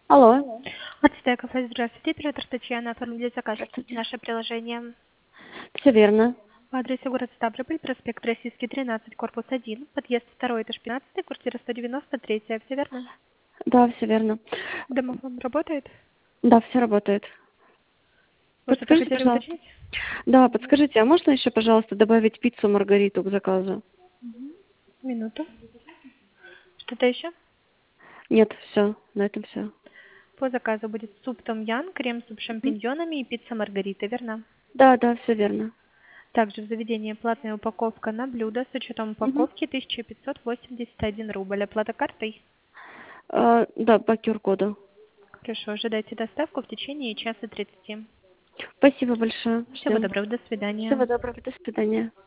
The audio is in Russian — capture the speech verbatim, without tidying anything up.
Алло. Ацтек кафе, здравствуйте. Оператор Татьяна, оформили заказ. Здравствуйте. Наше приложение Все верно. по адресу город Ставрополь, проспект Российский, тринадцать, корпус один, подъезд второй, этаж пятнадцать, квартира сто девяносто три. Все верно? Да, все верно. Домофон работает? Да, все работает. Вы что-то Подскажите, хотели пожалуйста. уточнить? Да, подскажите, а можно еще, пожалуйста, добавить пиццу Маргариту к заказу? Минуту. Что-то еще? Нет, все, на этом все. По заказу будет суп том-ян, крем-суп с шампиньонами и пицца Маргарита, верно? Да, да, все верно. Также в заведении платная упаковка на блюдо с учетом Мгм. упаковки тысяча пятьсот восемьдесят один рубль. Оплата картой? А, да, по Q R-коду. Хорошо, ожидайте доставку в течение часа тридцати. Спасибо большое. Всего Ждем. доброго, до свидания. Всего доброго. До свидания.